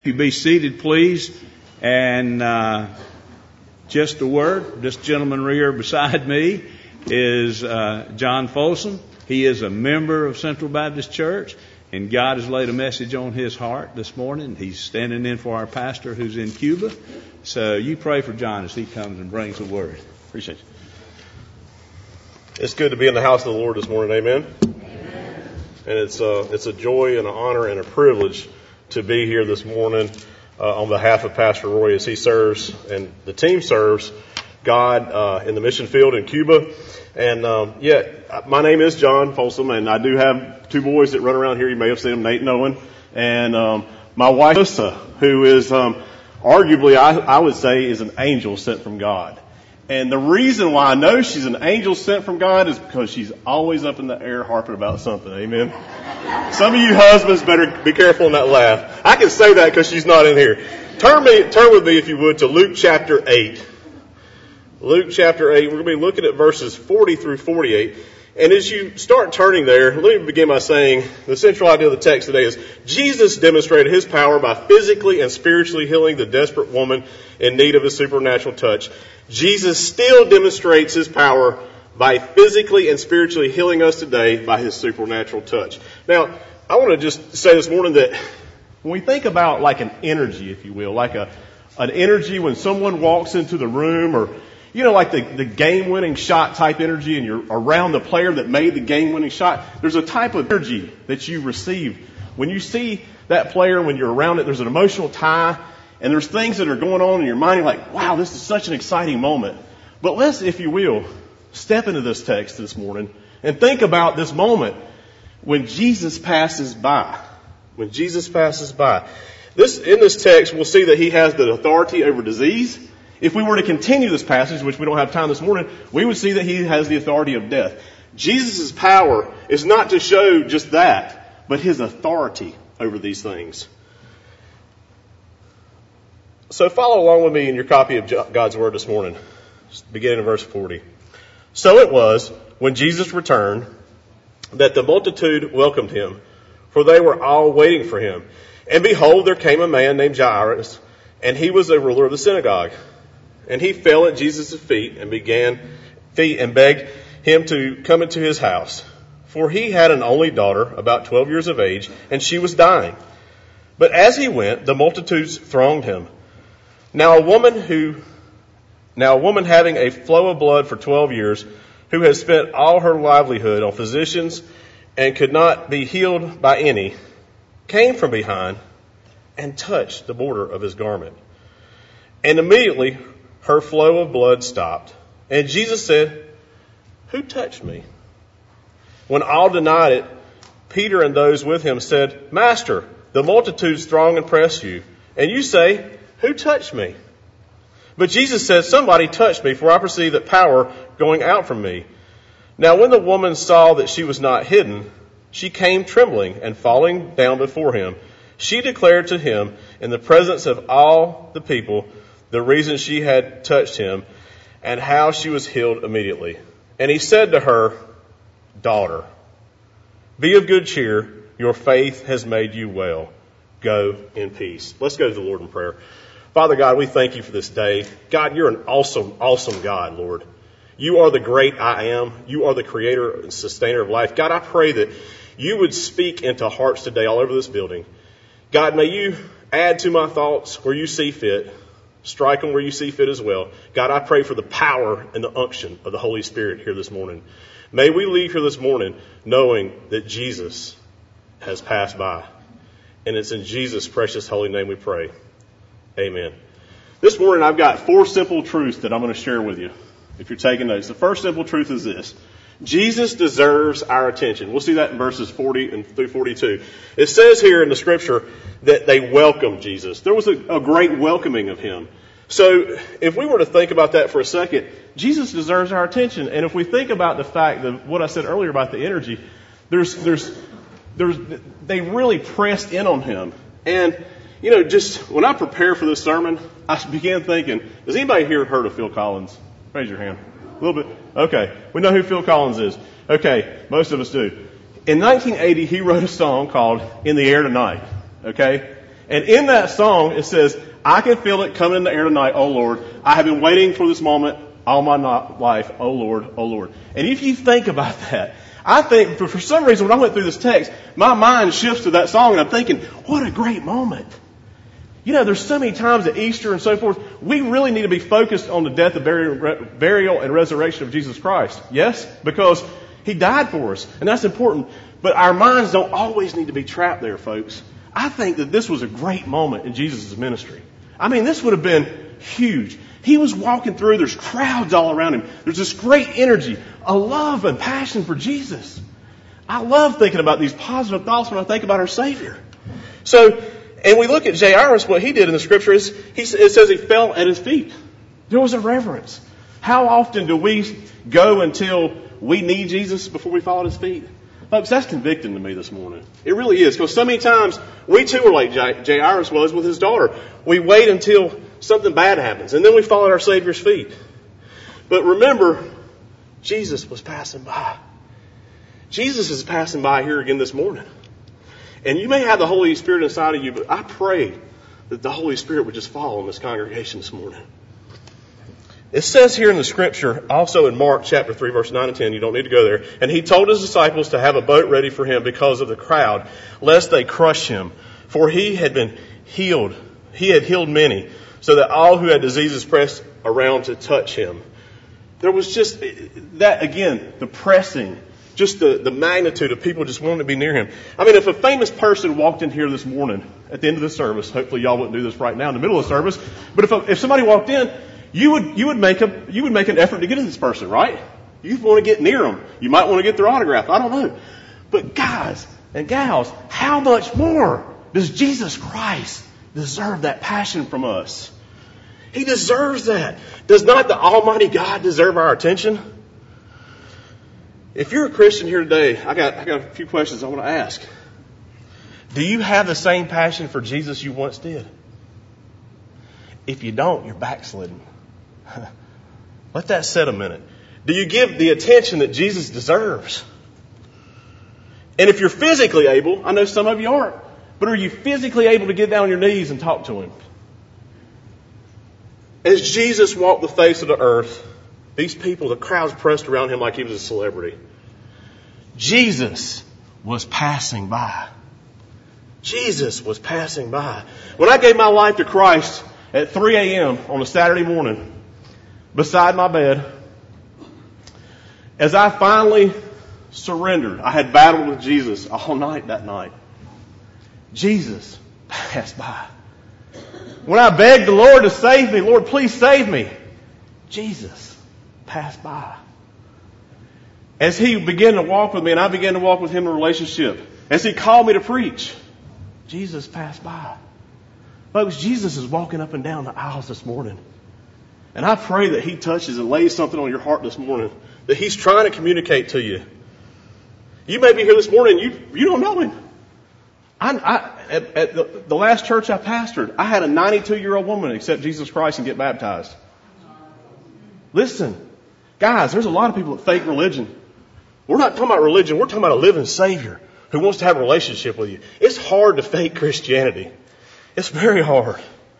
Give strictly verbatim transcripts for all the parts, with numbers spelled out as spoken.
You be seated, please. And uh, just a word, this gentleman here beside me is uh, John Folsom. He is a member of Central Baptist Church, and God has laid a message on his heart this morning. He's standing in for our pastor who's in Cuba. So you pray for John as he comes and brings the word. Appreciate you. It's good to be in the house of the Lord this morning. Amen. Amen. And it's uh, it's a joy and an honor and a privilege to be here this morning uh, on behalf of Pastor Roy as he serves and the team serves God uh, in the mission field in Cuba. And um, yeah, my name is John Folsom, and I do have two boys that run around here. You may have seen them, Nate and Owen. And um, my wife, Lisa, who is um, arguably, I, I would say, is an angel sent from God. And the reason why I know she's an angel sent from God is because she's always up in the air harping about something. Amen. Some of you husbands better be careful on that laugh. I can say that because she's not in here. Turn me, turn with me, if you would, to Luke chapter eight. Luke chapter eight. We're going to be looking at verses forty through forty-eight. And as you start turning there, let me begin by saying the central idea of the text today is Jesus demonstrated his power by physically and spiritually healing the desperate woman in need of a supernatural touch. Jesus still demonstrates his power by physically and spiritually healing us today by his supernatural touch. Now, I want to just say this morning that when we think about like an energy, if you will, like a an energy when someone walks into the room, or you know, like the, the game-winning shot type energy, and you're around the player that made the game-winning shot, there's a type of energy that you receive. When you see that player, when you're around it, there's an emotional tie, and there's things that are going on in your mind. You're like, wow, this is such an exciting moment. But let's, if you will, step into this text this morning and think about this moment when Jesus passes by. When Jesus passes by. This, in this text, we'll see that he has the authority over disease. If we were to continue this passage, which we don't have time this morning, we would see that he has the authority of death. Jesus' power is not to show just that, but his authority over these things. So follow along with me in your copy of God's Word this morning, beginning in verse forty. So it was, when Jesus returned, that the multitude welcomed him, for they were all waiting for him. And behold, there came a man named Jairus, and he was a ruler of the synagogue. And he fell at Jesus' feet and began feet and begged him to come into his house. For he had an only daughter, about twelve years of age, and she was dying. But as he went, the multitudes thronged him. Now a woman who, now a woman having a flow of blood for twelve years, who had spent all her livelihood on physicians and could not be healed by any, came from behind and touched the border of his garment. And immediately her flow of blood stopped. And Jesus said, "Who touched me?" When all denied it, Peter and those with him said, "Master, the multitudes throng and press you, and you say, 'Who touched me?'" But Jesus said, "Somebody touched me, for I perceive that power going out from me." Now when the woman saw that she was not hidden, she came trembling and falling down before him. She declared to him in the presence of all the people the reason she had touched him and how she was healed immediately. And he said to her, "Daughter, be of good cheer. Your faith has made you well. Go in peace." Let's go to the Lord in prayer. Father God, we thank you for this day. God, you're an awesome, awesome God, Lord. You are the great I am. You are the creator and sustainer of life. God, I pray that you would speak into hearts today all over this building. God, may you add to my thoughts where you see fit. Strike them where you see fit as well. God, I pray for the power and the unction of the Holy Spirit here this morning. May we leave here this morning knowing that Jesus has passed by. And it's in Jesus' precious holy name we pray. Amen. This morning I've got four simple truths that I'm going to share with you. If you're taking notes, the first simple truth is this: Jesus deserves our attention. We'll see that in verses forty and through forty-two. It says here in the scripture that they welcomed Jesus. There was a, a great welcoming of him. So if we were to think about that for a second, Jesus deserves our attention. And if we think about the fact that what I said earlier about the energy, there's, there's, there's, they really pressed in on him. And, you know, just when I prepare for this sermon, I began thinking, has anybody here heard of Phil Collins? Raise your hand. A little bit. Okay. We know who Phil Collins is. Okay. Most of us do. In nineteen eighty, he wrote a song called "In the Air Tonight." Okay. And in that song, it says, I can feel it coming in the air tonight, oh Lord. I have been waiting for this moment all my life, oh Lord, oh Lord. And if you think about that, I think for, for some reason when I went through this text, my mind shifts to that song and I'm thinking, what a great moment. You know, there's so many times at Easter and so forth, we really need to be focused on the death, the burial, burial and resurrection of Jesus Christ. Yes? Because He died for us, and that's important. But our minds don't always need to be trapped there, folks. I think that this was a great moment in Jesus' ministry. I mean, this would have been huge. He was walking through, there's crowds all around Him. There's this great energy, a love and passion for Jesus. I love thinking about these positive thoughts when I think about our Savior. So, and we look at Jairus, what he did in the Scripture is, he, it says he fell at His feet. There was a reverence. How often do we go until we need Jesus before we fall at His feet? Folks, that's convicting to me this morning. It really is. Because so many times, we too are like Jairus was with his daughter. We wait until something bad happens, and then we fall at our Savior's feet. But remember, Jesus was passing by. Jesus is passing by here again this morning. And you may have the Holy Spirit inside of you, but I pray that the Holy Spirit would just fall on this congregation this morning. It says here in the Scripture, also in Mark chapter three, verse nine and ten, you don't need to go there. And He told His disciples to have a boat ready for Him because of the crowd, lest they crush Him. For He had been healed. He had healed many, so that all who had diseases pressed around to touch Him. There was just that, again, the pressing, just the, the magnitude of people just wanting to be near Him. I mean, if a famous person walked in here this morning at the end of the service, hopefully y'all wouldn't do this right now in the middle of the service, but if, a, if somebody walked in, You would, you would make a, you would make an effort to get to this person, right? You'd want to get near them. You might want to get their autograph. I don't know. But guys and gals, how much more does Jesus Christ deserve that passion from us? He deserves that. Does not the Almighty God deserve our attention? If you're a Christian here today, I got, I got a few questions I want to ask. Do you have the same passion for Jesus you once did? If you don't, you're backslidden. Let that sit a minute. Do you give the attention that Jesus deserves? And if you're physically able, I know some of you aren't, but are you physically able to get down on your knees and talk to Him? As Jesus walked the face of the earth, these people, the crowds pressed around Him like He was a celebrity. Jesus was passing by. Jesus was passing by. When I gave my life to Christ at three a.m. on a Saturday morning, beside my bed, as I finally surrendered, I had battled with Jesus all night that night. Jesus passed by. When I begged the Lord to save me, Lord, please save me, Jesus passed by. As He began to walk with me and I began to walk with Him in a relationship, as He called me to preach, Jesus passed by. Folks, Jesus is walking up and down the aisles this morning. And I pray that He touches and lays something on your heart this morning, that He's trying to communicate to you. You may be here this morning and you, you don't know Him. I, I, at, at the, the last church I pastored, I had a ninety-two-year-old woman accept Jesus Christ and get baptized. Listen, guys, there's a lot of people that fake religion. We're not talking about religion. We're talking about a living Savior who wants to have a relationship with you. It's hard to fake Christianity. It's very hard.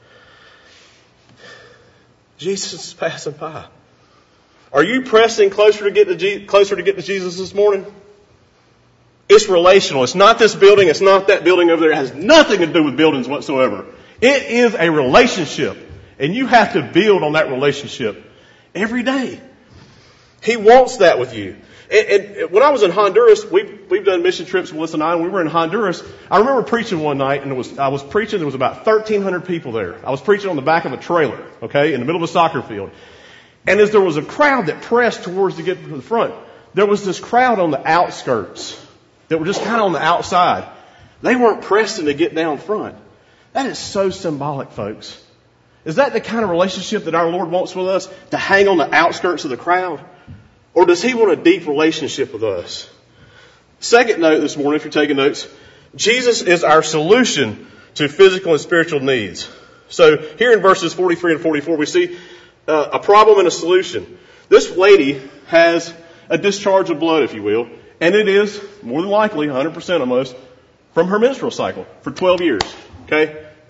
Jesus is passing by. Are you pressing closer to get to Je- closer to get to Jesus this morning? It's relational. It's not this building. It's not that building over there. It has nothing to do with buildings whatsoever. It is a relationship. And you have to build on that relationship every day. He wants that with you. And, and when I was in Honduras, we've, we've done mission trips, Melissa and I, and we were in Honduras. I remember preaching one night, and it was, I was preaching, there was about thirteen hundred people there. I was preaching on the back of a trailer, okay, in the middle of a soccer field. And as there was a crowd that pressed towards to get to the front, there was this crowd on the outskirts that were just kind of on the outside. They weren't pressing to get down front. That is so symbolic, folks. Is that the kind of relationship that our Lord wants with us? To hang on the outskirts of the crowd? Or does He want a deep relationship with us? Second note this morning, if you're taking notes, Jesus is our solution to physical and spiritual needs. So here in verses forty-three and forty-four, we see uh, a problem and a solution. This lady has a discharge of blood, if you will, and it is more than likely, one hundred percent almost, from her menstrual cycle for twelve years. Okay?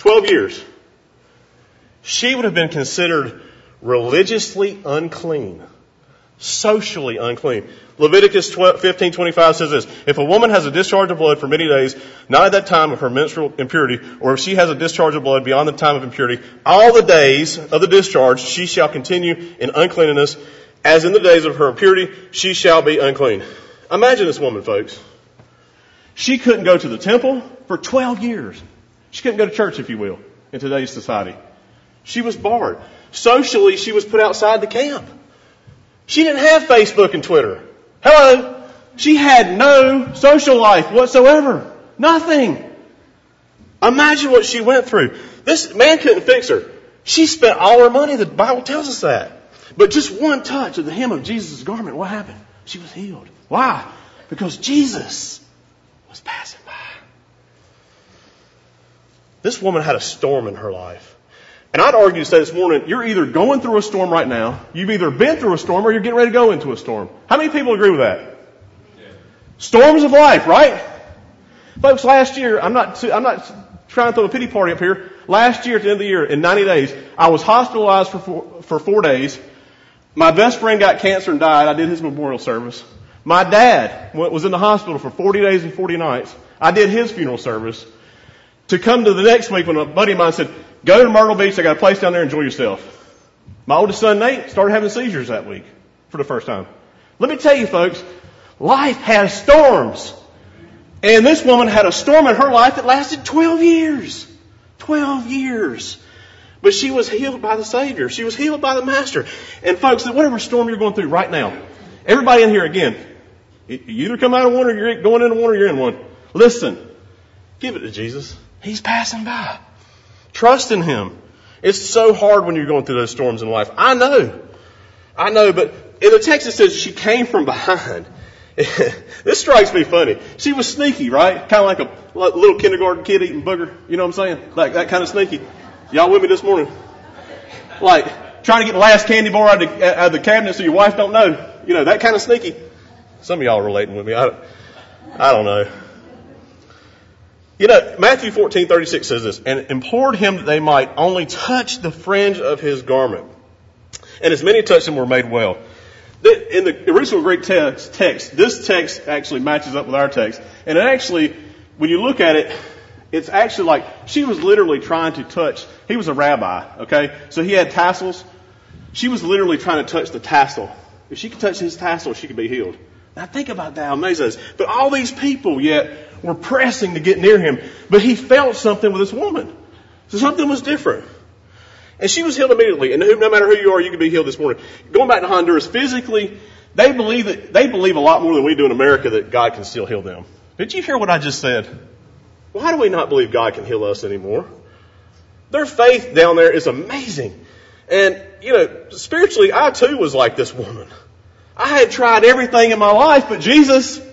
twelve years. She would have been considered religiously unclean, socially unclean. Leviticus fifteen twenty-five says this: if a woman has a discharge of blood for many days, not at that time of her menstrual impurity, or if she has a discharge of blood beyond the time of impurity, all the days of the discharge she shall continue in uncleanness, as in the days of her impurity she shall be unclean. Imagine this woman, folks. She couldn't go to the temple for twelve years. She couldn't go to church, if you will, in today's society. She was barred. Socially, she was put outside the camp. She didn't have Facebook and Twitter. Hello? She had no social life whatsoever. Nothing. Imagine what she went through. This man couldn't fix her. She spent all her money. The Bible tells us that. But just one touch of the hem of Jesus' garment, what happened? She was healed. Why? Because Jesus was passing by. This woman had a storm in her life. And I'd argue to say this morning, you're either going through a storm right now, you've either been through a storm, or you're getting ready to go into a storm. How many people agree with that? Yeah. Storms of life, right? Folks, last year, I'm not, too, I'm not trying to throw a pity party up here. Last year, at the end of the year, in ninety days, I was hospitalized for four, for four days. My best friend got cancer and died. I did his memorial service. My dad was in the hospital for forty days and forty nights. I did his funeral service. To come to the next week when a buddy of mine said, go to Myrtle Beach, I got a place down there, enjoy yourself. My oldest son, Nate, started having seizures that week for the first time. Let me tell you, folks, life has storms. And this woman had a storm in her life that lasted twelve years. twelve years. But she was healed by the Savior. She was healed by the Master. And folks, whatever storm you're going through right now, everybody in here, again, you either come out of one or you're going into one or you're in one. Listen, give it to Jesus. He's passing by. Trust in Him. It's so hard when you're going through those storms in life. I know. I know, but in the text it says she came from behind. This strikes me funny. She was sneaky, right? Kind of like a little kindergarten kid eating booger. You know what I'm saying? Like that kind of sneaky. Y'all with me this morning? Like trying to get the last candy bar out of the, out of the cabinet so your wife don't know. You know, that kind of sneaky. Some of y'all are relating with me. I, I don't know. You know, Matthew fourteen thirty-six says this, and implored him that they might only touch the fringe of his garment. And as many touched him were made well. In the original Greek text, text, this text actually matches up with our text. And it actually, when you look at it, it's actually like she was literally trying to touch. He was a rabbi, okay? So he had tassels. She was literally trying to touch the tassel. If she could touch his tassel, she could be healed. Now think about that. How amazing that is. But all these people yet were pressing to get near him. But he felt something with this woman. So something was different. And she was healed immediately. And no matter who you are, you can be healed this morning. Going back to Honduras, physically, they believe that they believe a lot more than we do in America that God can still heal them. Did you hear what I just said? Why do we not believe God can heal us anymore? Their faith down there is amazing. And, you know, spiritually, I too was like this woman. I had tried everything in my life, but Jesus,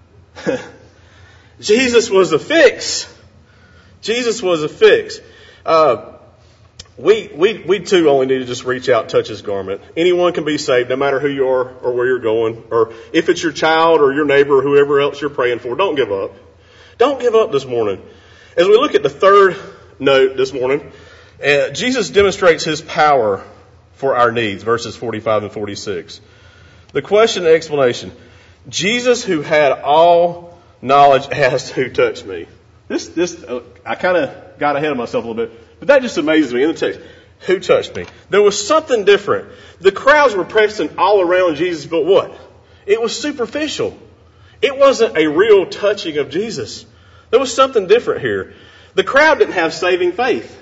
Jesus was a fix. Jesus was a fix. Uh, we, we, we too only need to just reach out and touch His garment. Anyone can be saved, no matter who you are or where you're going, or if it's your child or your neighbor or whoever else you're praying for. Don't give up. Don't give up this morning. As we look at the third note this morning, uh, Jesus demonstrates His power for our needs, verses forty-five and forty-six. The question and explanation. Jesus, who had all knowledge, asked, who touched me? This, this, uh, I kind of got ahead of myself a little bit, but that just amazes me in the text. Who touched me? There was something different. The crowds were pressing all around Jesus, but what? It was superficial. It wasn't a real touching of Jesus. There was something different here. The crowd didn't have saving faith.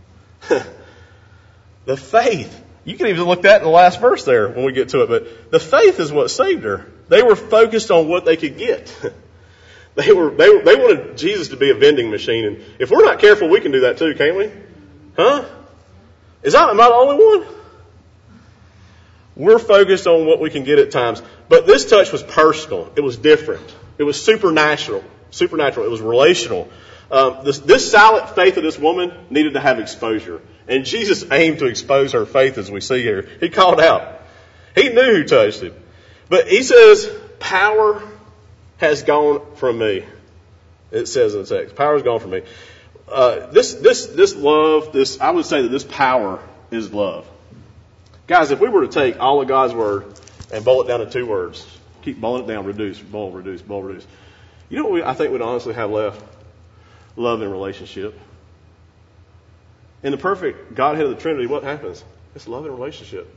The faith. You can even look at that in the last verse there when we get to it. But the faith is what saved her. They were focused on what they could get. They were, they were, they wanted Jesus to be a vending machine. And if we're not careful, we can do that too, can't we? Huh? Is that, am I the only one? We're focused on what we can get at times. But this touch was personal. It was different. It was supernatural. Supernatural. It was relational. Um, this, this silent faith of this woman needed to have exposure. And Jesus aimed to expose her faith, as we see here. He called out. He knew who touched him. But he says, power has gone from me. It says in the text, power has gone from me. uh, this, this, this love, this, I would say that this power is love. Guys, if we were to take all of God's word and boil it down to two words, keep boiling it down, reduce, boil, reduce, boil, reduce. You know what we, I think we'd honestly have left? Love and relationship. In the perfect Godhead of the Trinity, what happens? It's love and relationship.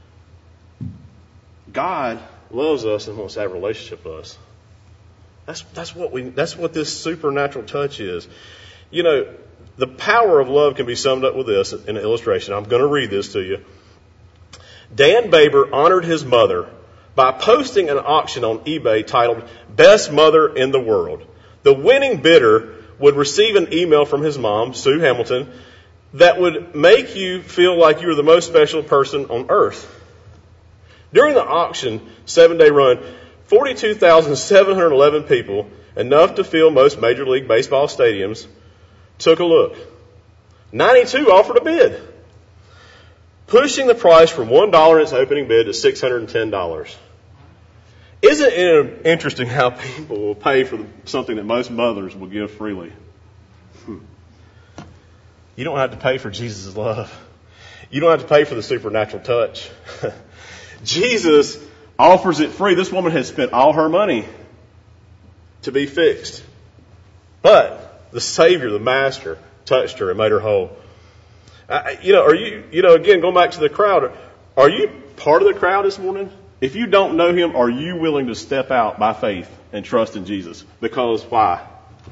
God loves us and wants to have a relationship with us. That's, that's what we, that's what this supernatural touch is. You know, the power of love can be summed up with this in an illustration. I'm going to read this to you. Dan Baber honored his mother by posting an auction on eBay titled Best Mother in the World. The winning bidder would receive an email from his mom, Sue Hamilton, that would make you feel like you were the most special person on earth. During the auction seven-day run, forty-two thousand seven hundred eleven people, enough to fill most Major League Baseball stadiums, took a look. ninety-two offered a bid, pushing the price from one dollar in its opening bid to six hundred ten dollars. Isn't it interesting how people will pay for something that most mothers will give freely? Hmm. You don't have to pay for Jesus' love. You don't have to pay for the supernatural touch. Jesus offers it free. This woman has spent all her money to be fixed. But the Savior, the Master, touched her and made her whole. Uh, you know, are you, you know, again, going back to the crowd, are you part of the crowd this morning? If you don't know Him, are you willing to step out by faith and trust in Jesus? Because why?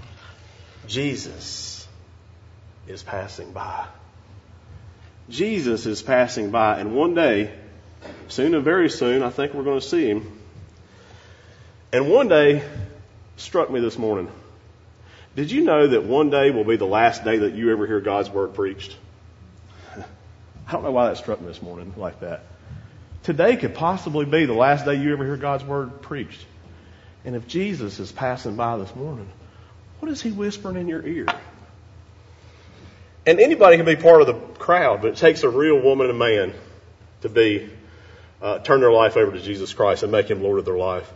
Jesus is passing by. Jesus is passing by, and one day, soon and very soon, I think we're going to see Him. And one day struck me this morning. Did you know that one day will be the last day that you ever hear God's word preached? I don't know why that struck me this morning like that. Today could possibly be the last day you ever hear God's word preached. And if Jesus is passing by this morning, what is He whispering in your ear? And anybody can be part of the crowd, but it takes a real woman and man to be uh, turn their life over to Jesus Christ and make Him Lord of their life.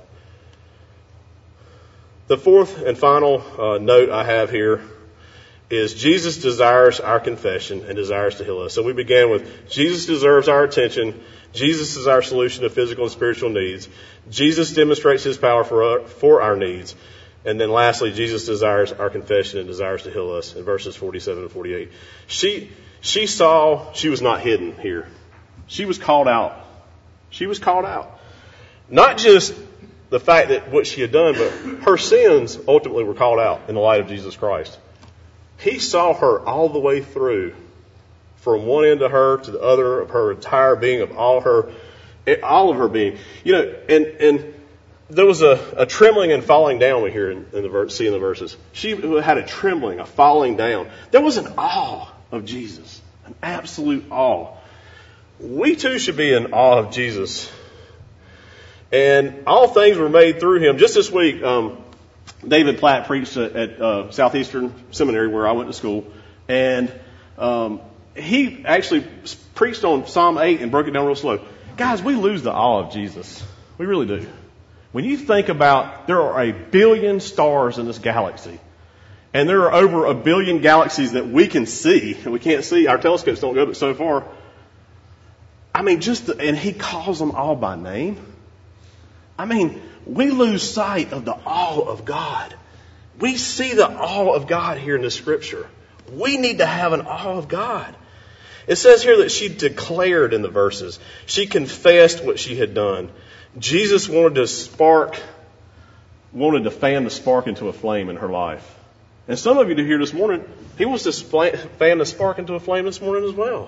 The fourth and final uh, note I have here is Jesus desires our confession and desires to heal us. So we began with Jesus deserves our attention. Jesus is our solution to physical and spiritual needs. Jesus demonstrates His power for our, for our needs. And then lastly, Jesus desires our confession and desires to heal us in verses forty-seven and forty-eight. She, she saw she was not hidden here. She was called out. She was called out. Not just the fact that what she had done, but her sins ultimately were called out in the light of Jesus Christ. He saw her all the way through, from one end of her to the other of her entire being, of all her, all of her being. You know, and and there was a, a trembling and falling down we hear in, in the verse, see in the verses. She had a trembling, a falling down. There was an awe of Jesus, an absolute awe. We too should be in awe of Jesus. And all things were made through Him. Just this week, um, David Platt preached at, at uh, Southeastern Seminary where I went to school. And um, he actually preached on Psalm eight and broke it down real slow. Guys, we lose the awe of Jesus. We really do. When you think about there are a billion stars in this galaxy, and there are over a billion galaxies that we can see, and we can't see, our telescopes don't go but so far. I mean, just, the, and He calls them all by name. I mean, we lose sight of the awe of God. We see the awe of God here in the Scripture. We need to have an awe of God. It says here that she declared in the verses. She confessed what she had done. Jesus wanted to spark, wanted to fan the spark into a flame in her life. And some of you to hear this morning, He wants to fan the spark into a flame this morning as well.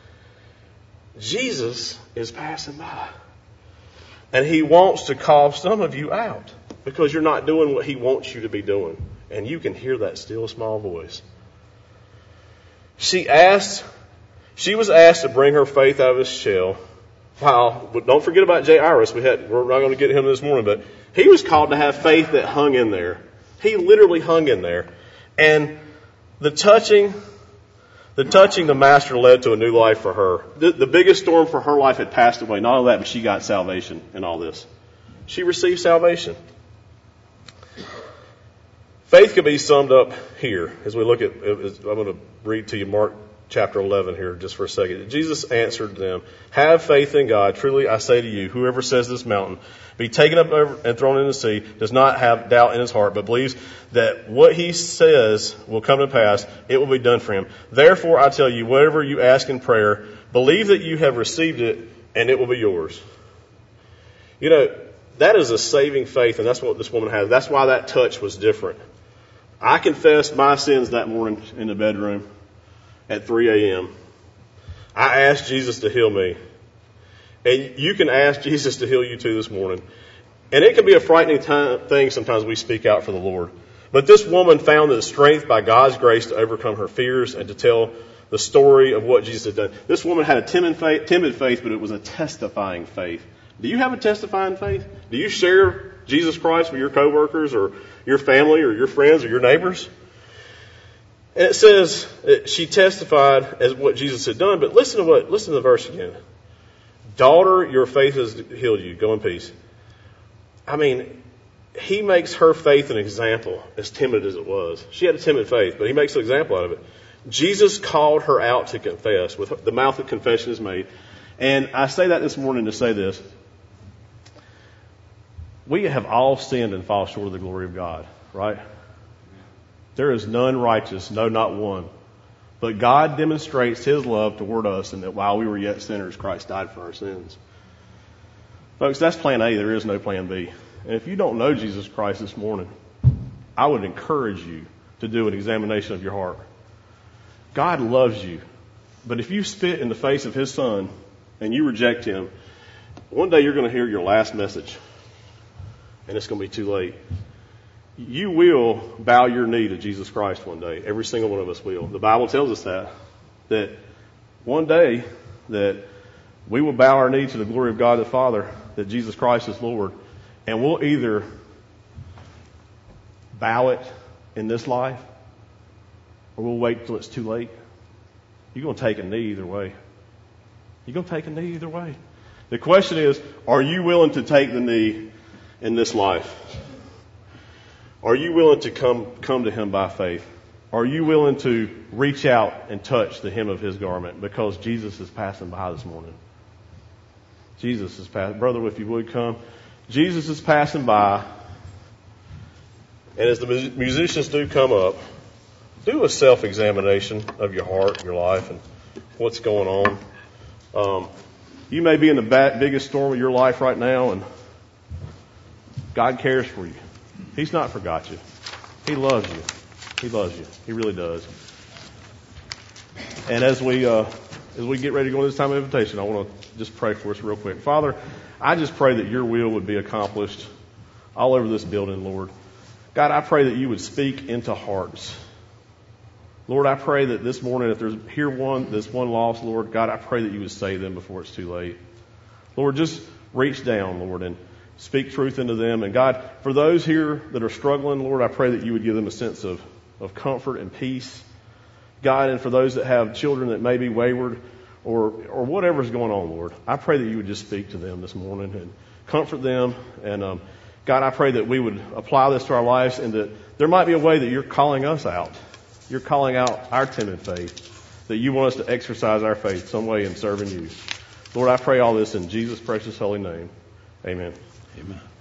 Jesus is passing by. And He wants to call some of you out because you're not doing what He wants you to be doing. And you can hear that still small voice. She asked, she was asked to bring her faith out of its shell. Wow, but don't forget about Jairus. We had, we're not going to get him this morning, but he was called to have faith that hung in there. He literally hung in there. And the touching, the touching the Master led to a new life for her. The, the biggest storm for her life had passed away. Not only that, but she got salvation in all this. She received salvation. Faith can be summed up here as we look at, I'm going to read to you Mark chapter eleven here just for a second. Jesus answered them, have faith in God. Truly I say to you, whoever says this mountain, be taken up over and thrown into the sea, does not have doubt in his heart, but believes that what he says will come to pass, it will be done for him. Therefore I tell you, whatever you ask in prayer, believe that you have received it, and it will be yours. You know, that is a saving faith, and that's what this woman has. That's why that touch was different. I confessed my sins that morning in the bedroom at three a.m. I asked Jesus to heal me. And you can ask Jesus to heal you too this morning. And it can be a frightening time, thing sometimes we speak out for the Lord. But this woman found the strength by God's grace to overcome her fears and to tell the story of what Jesus had done. This woman had a timid faith, timid faith, but it was a testifying faith. Do you have a testifying faith? Do you share Jesus Christ with your coworkers or your family or your friends or your neighbors? And it says that she testified as what Jesus had done, but listen to what, listen to the verse again. Daughter, your faith has healed you. Go in peace. I mean, he makes her faith an example, as timid as it was. She had a timid faith, but he makes an example out of it. Jesus called her out to confess. With the mouth of confession is made. And I say that this morning to say this. We have all sinned and fall short of the glory of God, right? There is none righteous, no, not one. But God demonstrates his love toward us in that while we were yet sinners, Christ died for our sins. Folks, that's plan A. There is no plan B. And if you don't know Jesus Christ this morning, I would encourage you to do an examination of your heart. God loves you. But if you spit in the face of his son and you reject him, one day you're going to hear your last message. And it's going to be too late. You will bow your knee to Jesus Christ one day. Every single one of us will. The Bible tells us that. That one day that we will bow our knee to the glory of God the Father, that Jesus Christ is Lord. And we'll either bow it in this life or we'll wait till it's too late. You're going to take a knee either way. You're going to take a knee either way. The question is, are you willing to take the knee in this life? Are you willing to come come to him by faith? Are you willing to reach out and touch the hem of his garment because Jesus is passing by this morning? Jesus is passing. Brother, if you would come. Jesus is passing by. And as the musicians do come up, do a self-examination of your heart, your life, and what's going on. Um, you may be in the biggest storm of your life right now, and God cares for you. He's not forgot you. He loves you. He loves you. He really does. And as we uh, as we get ready to go into this time of invitation, I want to just pray for us real quick. Father, I just pray that your will would be accomplished all over this building, Lord. God, I pray that you would speak into hearts. Lord, I pray that this morning, if there's here one, this one lost, Lord, God, I pray that you would save them before it's too late. Lord, just reach down, Lord, and speak truth into them. And God, for those here that are struggling, Lord, I pray that you would give them a sense of, of comfort and peace. God, and for those that have children that may be wayward or, or whatever's going on, Lord, I pray that you would just speak to them this morning and comfort them. And um, God, I pray that we would apply this to our lives and that there might be a way that you're calling us out. You're calling out our timid faith, that you want us to exercise our faith some way in serving you. Lord, I pray all this in Jesus' precious holy name. Amen. Amen.